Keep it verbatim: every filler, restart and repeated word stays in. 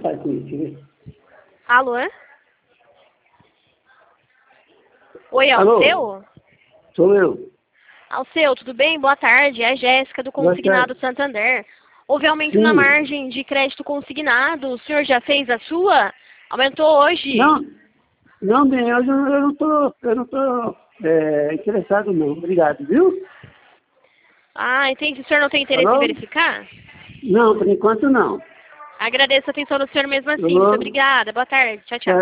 faz com isso, né? Alô? Oi, Alô? Alceu? Sou eu. Alceu, tudo bem? Boa tarde. É a Jéssica do Boa Consignado tarde. Santander. Houve aumento Sim. na margem de crédito consignado. O senhor já fez a sua? Aumentou hoje? Não, não, bem, hoje eu eu não tô, eu não tô é, interessado não. Obrigado, viu? Ah, entendi. O senhor não tem interesse em Alô? verificar? Não, por enquanto não. Agradeço a atenção do senhor mesmo assim. Alô? Muito obrigada. Boa tarde. Tchau, tchau.